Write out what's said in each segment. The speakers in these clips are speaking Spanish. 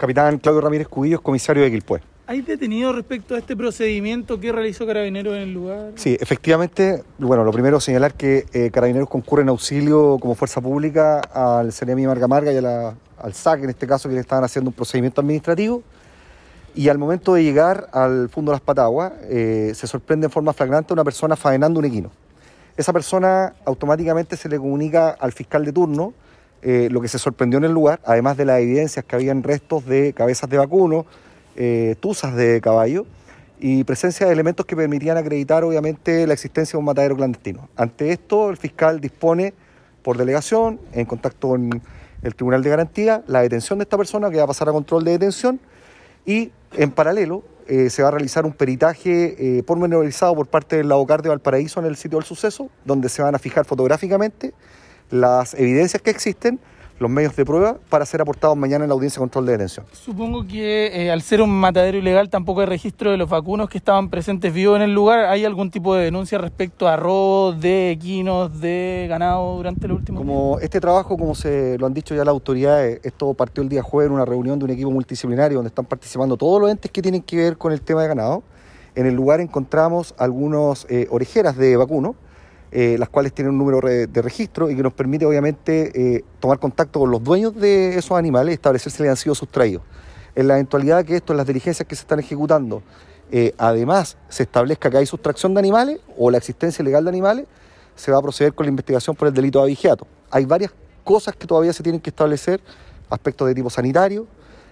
Capitán Claudio Ramírez Cubillos, comisario de Quilpué. ¿Hay detenido respecto a este procedimiento que realizó Carabineros en el lugar? Sí, efectivamente, bueno, lo primero señalar que Carabineros concurre en auxilio como fuerza pública al Seremi Marga Marga y al SAC, en este caso, que le estaban haciendo un procedimiento administrativo. Y al momento de llegar al fondo de las Pataguas, se sorprende en forma flagrante una persona faenando un equino. Esa persona automáticamente se le comunica al fiscal de turno lo que se sorprendió en el lugar, además de las evidencias que habían restos de cabezas de vacuno, tuzas de caballo y presencia de elementos que permitían acreditar obviamente la existencia de un matadero clandestino. Ante esto, el fiscal dispone por delegación, en contacto con el Tribunal de Garantía, la detención de esta persona que va a pasar a control de detención y en paralelo se va a realizar un peritaje pormenorizado por parte del Labocar de Valparaíso en el sitio del suceso, donde se van a fijar fotográficamente las evidencias que existen, los medios de prueba, para ser aportados mañana en la audiencia de control de detención. Supongo que al ser un matadero ilegal tampoco hay registro de los vacunos que estaban presentes vivos en el lugar. ¿Hay algún tipo de denuncia respecto a robos de equinos, de ganado durante los últimos días? Como este trabajo, como se lo han dicho ya las autoridades, esto partió el día jueves en una reunión de un equipo multidisciplinario donde están participando todos los entes que tienen que ver con el tema de ganado. En el lugar encontramos algunas orejeras de vacuno, las cuales tienen un número de registro y que nos permite obviamente tomar contacto con los dueños de esos animales y establecer si les han sido sustraídos. En la eventualidad que esto, en las diligencias que se están ejecutando, además se establezca que hay sustracción de animales o la existencia ilegal de animales, se va a proceder con la investigación por el delito de abigeato. Hay varias cosas que todavía se tienen que establecer, aspectos de tipo sanitario,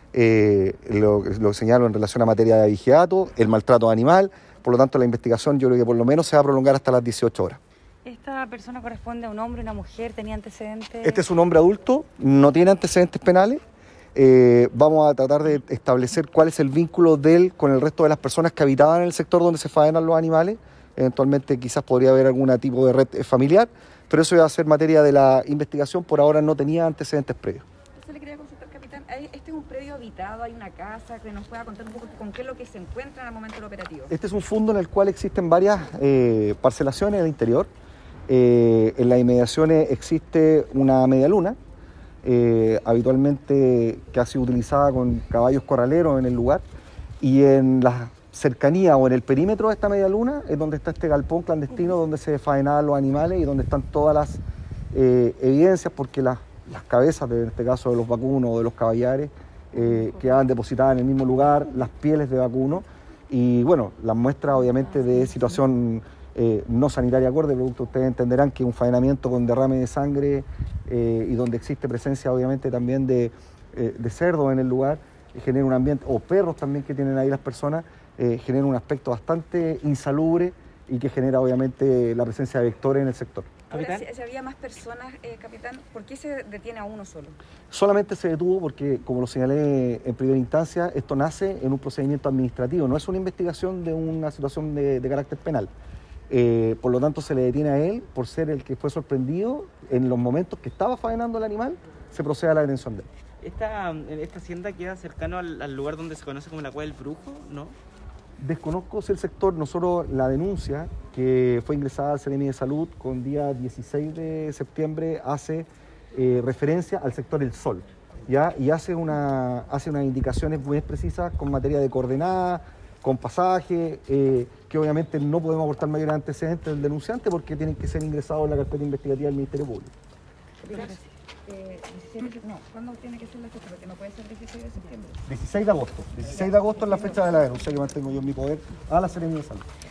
lo que señalo en relación a materia de abigeato, el maltrato animal. Por lo tanto, la investigación yo creo que por lo menos se va a prolongar hasta las 18 horas. ¿Esta persona corresponde a un hombre, una mujer? ¿Tenía antecedentes? Este es un hombre adulto, no tiene antecedentes penales. Vamos a tratar de establecer cuál es el vínculo de él con el resto de las personas que habitaban en el sector donde se faenan los animales. Eventualmente quizás podría haber algún tipo de red familiar, pero eso va a ser materia de la investigación. Por ahora no tenía antecedentes previos. Entonces le quería consultar, capitán, ¿este es un predio habitado? ¿Hay una casa? Que nos pueda contar un poco con qué es lo que se encuentra en el momento del operativo. Este es un fondo en el cual existen varias parcelaciones en el interior. En las inmediaciones existe una media luna, habitualmente que ha sido utilizada con caballos corraleros en el lugar, y en la cercanía o en el perímetro de esta media luna es donde está este galpón clandestino donde se faenaban los animales y donde están todas las evidencias, porque las cabezas, en este caso de los vacunos o de los caballares, quedaban depositadas en el mismo lugar, las pieles de vacuno y bueno, las muestras obviamente de situación no sanitaria acorde, producto ustedes entenderán que un faenamiento con derrame de sangre y donde existe presencia obviamente también de cerdos en el lugar, genera un ambiente, o perros también que tienen ahí las personas, genera un aspecto bastante insalubre y que genera obviamente la presencia de vectores en el sector. Ahora, si había más personas, capitán, ¿por qué se detiene a uno solo? Solamente se detuvo porque, como lo señalé en primera instancia, esto nace en un procedimiento administrativo, no es una investigación de una situación de carácter penal. Por lo tanto, se le detiene a él por ser el que fue sorprendido en los momentos que estaba faenando el animal, se procede a la detención de él. ¿Esta hacienda queda cercano al lugar donde se conoce como la Cueva del Brujo, no? Desconozco si el sector, nosotros la denuncia que fue ingresada al Seremi de Salud con día 16 de septiembre hace referencia al sector El Sol, ¿ya? Y hace unas indicaciones muy precisas con materia de coordenadas, con pasaje, que obviamente no podemos aportar mayores antecedentes del denunciante porque tienen que ser ingresados en la carpeta investigativa del Ministerio Público. ¿Cuándo tiene que ser la fecha? Porque no puede ser 16 de septiembre. 16 de agosto. 16 de agosto es la fecha de la denuncia que mantengo yo en mi poder a la Seremi de Salud.